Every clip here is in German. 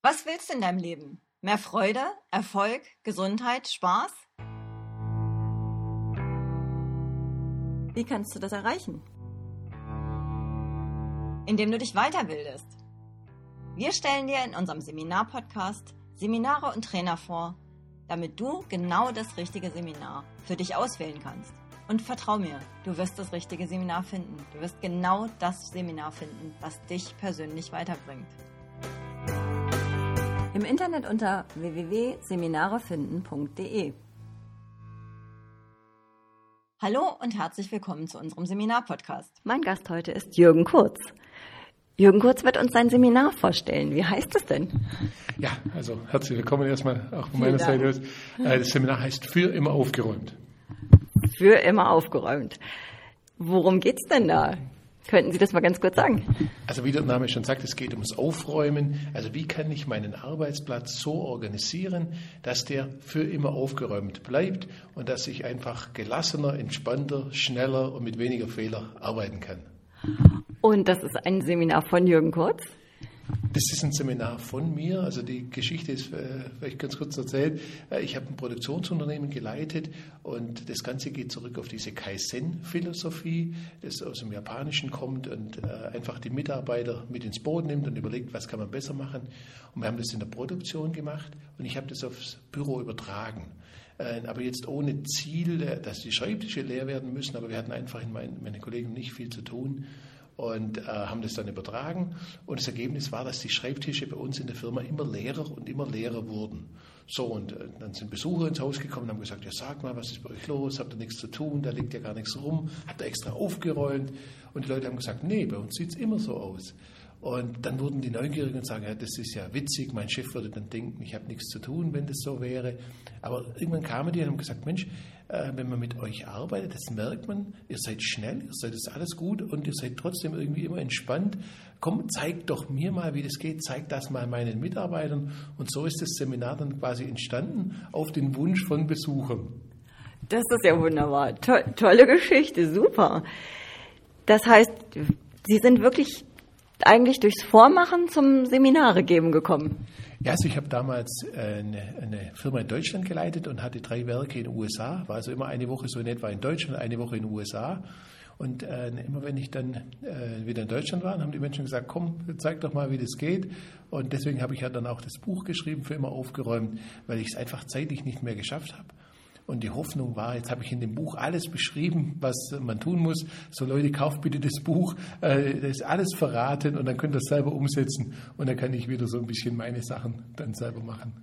Was willst du in deinem Leben? Mehr Freude, Erfolg, Gesundheit, Spaß? Wie kannst du das erreichen? Indem du dich weiterbildest. Wir stellen dir in unserem Seminar-Podcast Seminare und Trainer vor, damit du genau das richtige Seminar für dich auswählen kannst. Und vertrau mir, du wirst das richtige Seminar finden. Du wirst genau das Seminar finden, was dich persönlich weiterbringt. Im Internet unter www.seminarefinden.de. Hallo und herzlich willkommen zu unserem Seminar-Podcast. Mein Gast heute ist Jürgen Kurz. Jürgen Kurz wird uns sein Seminar vorstellen. Wie heißt es denn? Ja, also herzlich willkommen erstmal auch von meiner Seite aus. Das Seminar heißt Für immer aufgeräumt. Für immer aufgeräumt. Worum geht's denn da? Könnten Sie das mal ganz kurz sagen? Also wie der Name schon sagt, es geht ums Aufräumen. Also wie kann ich meinen Arbeitsplatz so organisieren, dass der für immer aufgeräumt bleibt und dass ich einfach gelassener, entspannter, schneller und mit weniger Fehler arbeiten kann. Und das ist ein Seminar von Jürgen Kurz? Das ist ein Seminar von mir. Also die Geschichte ist vielleicht ganz kurz erzählt. Ich habe ein Produktionsunternehmen geleitet und das Ganze geht zurück auf diese Kaizen-Philosophie, das aus dem Japanischen kommt und einfach die Mitarbeiter mit ins Boot nimmt und überlegt, was kann man besser machen. Und wir haben das in der Produktion gemacht und ich habe das aufs Büro übertragen. Aber jetzt ohne Ziel, dass die Schreibtische leer werden müssen, aber wir hatten einfach meine Kollegen nicht viel zu tun. Und haben das dann übertragen. Und das Ergebnis war, dass die Schreibtische bei uns in der Firma immer leerer wurden. So, und dann sind Besucher ins Haus gekommen und haben gesagt, ja, sag mal, was ist bei euch los? Habt ihr nichts zu tun? Da liegt ja gar nichts rum. Habt ihr extra aufgeräumt? Und die Leute haben gesagt, nee, bei uns sieht es immer so aus. Und dann wurden die neugierig und sagen, ja, das ist ja witzig, mein Chef würde dann denken, ich habe nichts zu tun, wenn das so wäre. Aber irgendwann kamen die und haben gesagt, Mensch, wenn man mit euch arbeitet, das merkt man, ihr seid schnell, ihr seid, das ist alles gut und ihr seid trotzdem irgendwie immer entspannt. Komm, zeigt doch mir mal, wie das geht, zeigt das mal meinen Mitarbeitern. Und so ist das Seminar dann quasi entstanden auf den Wunsch von Besuchern. Das ist ja wunderbar, tolle Geschichte, super. Das heißt, Sie sind wirklich eigentlich durchs Vormachen zum Seminare geben gekommen? Ja, also ich habe damals eine Firma in Deutschland geleitet und hatte 3 Werke in den USA, war also immer eine Woche so in etwa in Deutschland, eine Woche in den USA. Und immer wenn ich dann wieder in Deutschland war, haben die Menschen gesagt, komm, zeig doch mal, wie das geht. Und deswegen habe ich ja dann auch das Buch geschrieben, Für immer aufgeräumt, weil ich es einfach zeitlich nicht mehr geschafft habe. Und die Hoffnung war, jetzt habe ich in dem Buch alles beschrieben, was man tun muss. So Leute, kauft bitte das Buch, das ist alles verraten und dann könnt ihr es selber umsetzen. Und dann kann ich wieder so ein bisschen meine Sachen dann selber machen.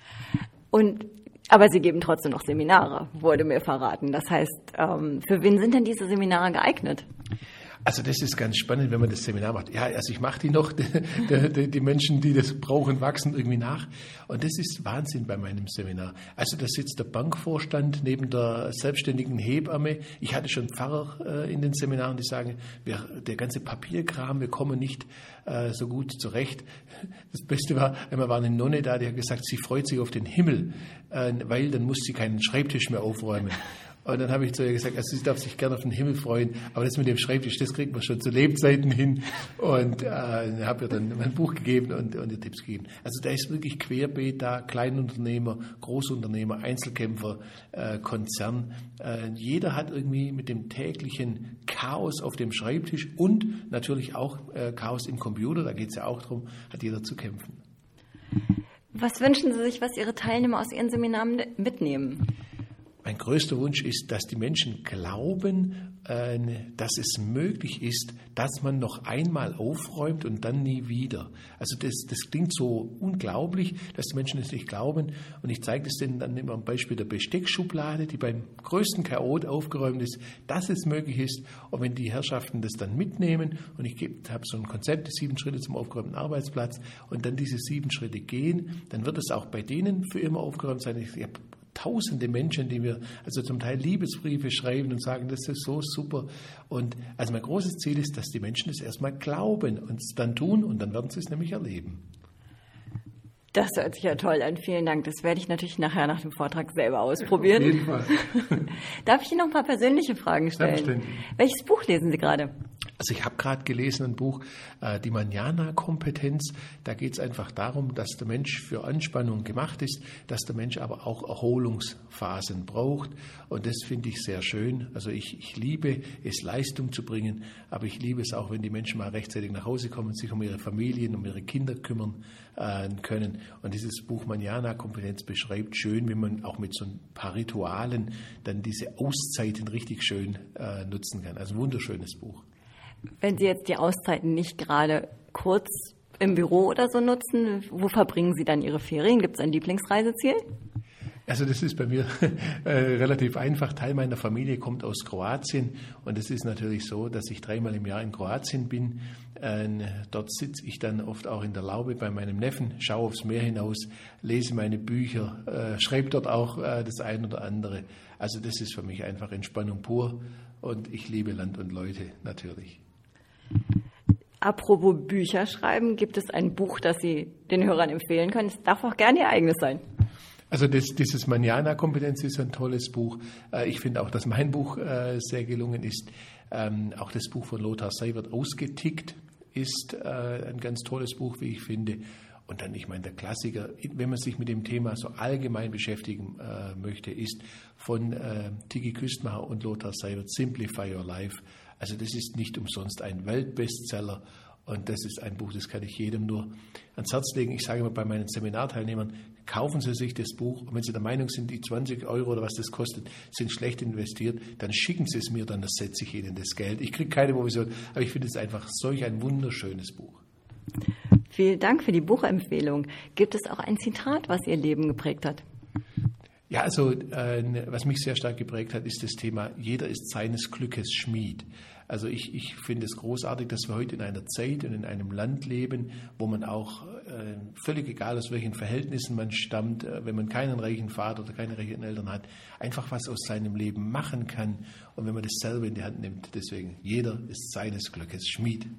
Aber Sie geben trotzdem noch Seminare, wurde mir verraten. Das heißt, für wen sind denn diese Seminare geeignet? Also das ist ganz spannend, wenn man das Seminar macht. Ja, also ich mache die noch, die Menschen, die das brauchen, wachsen irgendwie nach. Und das ist Wahnsinn bei meinem Seminar. Also da sitzt der Bankvorstand neben der selbstständigen Hebamme. Ich hatte schon Pfarrer in den Seminaren, die sagen, der ganze Papierkram, wir kommen nicht so gut zurecht. Das Beste war, einmal war eine Nonne da, die hat gesagt, sie freut sich auf den Himmel, weil dann muss sie keinen Schreibtisch mehr aufräumen. Und dann habe ich zu ihr gesagt, also sie darf sich gerne auf den Himmel freuen, aber das mit dem Schreibtisch, das kriegt man schon zu Lebzeiten hin. Und habe ihr dann mein Buch gegeben und ihr Tipps gegeben. Also da ist wirklich querbeet da, Kleinunternehmer, Großunternehmer, Einzelkämpfer, Konzern. Jeder hat irgendwie mit dem täglichen Chaos auf dem Schreibtisch und natürlich auch Chaos im Computer, da geht es ja auch darum, hat jeder zu kämpfen. Was wünschen Sie sich, was Ihre Teilnehmer aus Ihren Seminaren mitnehmen? Mein größter Wunsch ist, dass die Menschen glauben, dass es möglich ist, dass man noch einmal aufräumt und dann nie wieder. Also das klingt so unglaublich, dass die Menschen es nicht glauben. Und ich zeige das denen dann immer am Beispiel der Besteckschublade, die beim größten Chaot aufgeräumt ist, dass es möglich ist. Und wenn die Herrschaften das dann mitnehmen und ich habe so ein Konzept, die 7 Schritte zum aufgeräumten Arbeitsplatz und dann diese 7 Schritte gehen, dann wird es auch bei denen für immer aufgeräumt sein. Ich habe tausende Menschen, die mir also zum Teil Liebesbriefe schreiben und sagen, das ist so super. Und also mein großes Ziel ist, dass die Menschen das erstmal glauben und es dann tun und dann werden sie es nämlich erleben. Das hört sich ja toll an. Vielen Dank. Das werde ich natürlich nachher nach dem Vortrag selber ausprobieren. Auf jeden Fall. Darf ich Ihnen noch ein paar persönliche Fragen stellen? Selbstverständlich. Welches Buch lesen Sie gerade? Also ich habe gerade gelesen ein Buch, die Manana-Kompetenz. Da geht es einfach darum, dass der Mensch für Anspannung gemacht ist, dass der Mensch aber auch Erholungsphasen braucht. Und das finde ich sehr schön. Also ich liebe es, Leistung zu bringen, aber ich liebe es auch, wenn die Menschen mal rechtzeitig nach Hause kommen, sich um ihre Familien, um ihre Kinder kümmern können. Und dieses Buch Manana-Kompetenz beschreibt schön, wie man auch mit so ein paar Ritualen dann diese Auszeiten richtig schön nutzen kann. Also ein wunderschönes Buch. Wenn Sie jetzt die Auszeiten nicht gerade kurz im Büro oder so nutzen, wo verbringen Sie dann Ihre Ferien? Gibt es ein Lieblingsreiseziel? Also das ist bei mir relativ einfach. Teil meiner Familie kommt aus Kroatien und es ist natürlich so, dass ich 3-mal im Jahr in Kroatien bin. Dort sitze ich dann oft auch in der Laube bei meinem Neffen, schaue aufs Meer hinaus, lese meine Bücher, schreibe dort auch das ein oder andere. Also das ist für mich einfach Entspannung pur und ich liebe Land und Leute natürlich. Apropos Bücher schreiben, gibt es ein Buch, das Sie den Hörern empfehlen können? Es darf auch gerne Ihr eigenes sein. Also dieses Manana-Kompetenz ist ein tolles Buch. Ich finde auch, dass mein Buch sehr gelungen ist. Auch das Buch von Lothar Seiwert, Ausgetickt, ist ein ganz tolles Buch, wie ich finde. Und dann, ich meine, der Klassiker, wenn man sich mit dem Thema so allgemein beschäftigen möchte, ist von Tiki Küstmacher und Lothar Seiwert, Simplify Your Life. Also das ist nicht umsonst ein Weltbestseller und das ist ein Buch, das kann ich jedem nur ans Herz legen. Ich sage immer bei meinen Seminarteilnehmern, kaufen Sie sich das Buch und wenn Sie der Meinung sind, die 20 € oder was das kostet, sind schlecht investiert, dann schicken Sie es mir, dann ersetze ich Ihnen das Geld. Ich kriege keine Provision, aber ich finde es einfach solch ein wunderschönes Buch. Vielen Dank für die Buchempfehlung. Gibt es auch ein Zitat, was Ihr Leben geprägt hat? Ja, also was mich sehr stark geprägt hat, ist das Thema, jeder ist seines Glückes Schmied. Also ich finde es großartig, dass wir heute in einer Zeit und in einem Land leben, wo man auch, völlig egal aus welchen Verhältnissen man stammt, wenn man keinen reichen Vater oder keine reichen Eltern hat, einfach was aus seinem Leben machen kann und wenn man das selber in die Hand nimmt. Deswegen, jeder ist seines Glückes Schmied.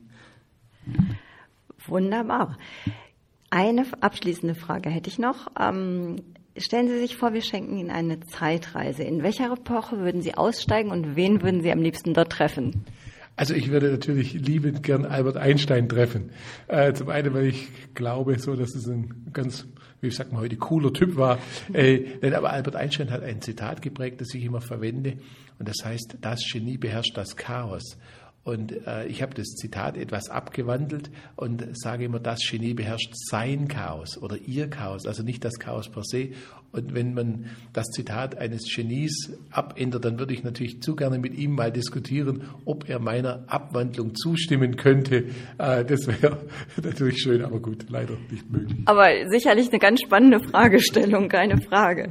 Wunderbar. Eine abschließende Frage hätte ich noch. Stellen Sie sich vor, wir schenken Ihnen eine Zeitreise. In welcher Epoche würden Sie aussteigen und wen würden Sie am liebsten dort treffen? Also ich würde natürlich liebend gern Albert Einstein treffen. Zum einen, weil ich glaube, so, dass es ein ganz, wie sagt man heute, cooler Typ war. Aber Albert Einstein hat ein Zitat geprägt, das ich immer verwende. Und das heißt, das Genie beherrscht das Chaos. Und ich habe das Zitat etwas abgewandelt und sage immer, das Genie beherrscht sein Chaos oder ihr Chaos, also nicht das Chaos per se. Und wenn man das Zitat eines Genies abändert, dann würde ich natürlich zu gerne mit ihm mal diskutieren, ob er meiner Abwandlung zustimmen könnte. Das wäre natürlich schön, aber gut, leider nicht möglich. Aber sicherlich eine ganz spannende Fragestellung, keine Frage.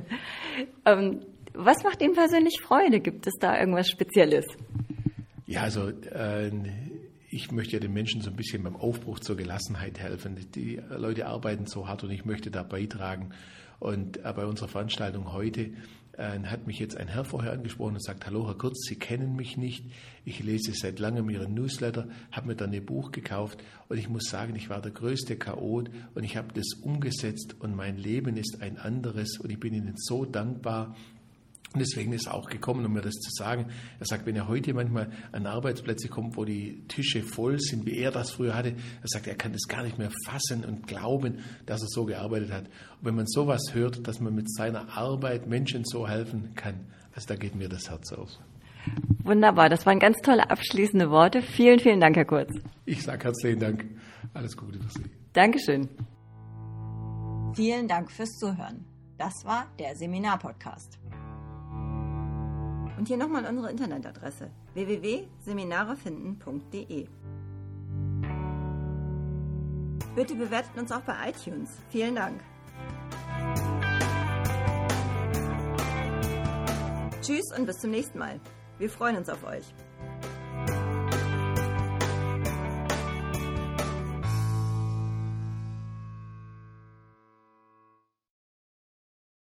Was macht Ihnen persönlich Freude? Gibt es da irgendwas Spezielles? Ja, also ich möchte ja den Menschen so ein bisschen beim Aufbruch zur Gelassenheit helfen. Die Leute arbeiten so hart und ich möchte da beitragen. Und bei unserer Veranstaltung heute hat mich jetzt ein Herr vorher angesprochen und sagt, hallo Herr Kurz, Sie kennen mich nicht. Ich lese seit langem Ihren Newsletter, habe mir dann Ihr Buch gekauft und ich muss sagen, ich war der größte Chaot und ich habe das umgesetzt und mein Leben ist ein anderes und ich bin Ihnen so dankbar. Und deswegen ist er auch gekommen, um mir das zu sagen. Er sagt, wenn er heute manchmal an Arbeitsplätze kommt, wo die Tische voll sind, wie er das früher hatte, er sagt, er kann das gar nicht mehr fassen und glauben, dass er so gearbeitet hat. Und wenn man sowas hört, dass man mit seiner Arbeit Menschen so helfen kann, also da geht mir das Herz auf. Wunderbar, das waren ganz tolle abschließende Worte. Vielen, vielen Dank, Herr Kurz. Ich sage herzlichen Dank. Alles Gute für Sie. Dankeschön. Vielen Dank fürs Zuhören. Das war der Seminar-Podcast. Und hier nochmal unsere Internetadresse www.seminarefinden.de. Bitte bewertet uns auch bei iTunes. Vielen Dank. Tschüss und bis zum nächsten Mal. Wir freuen uns auf euch.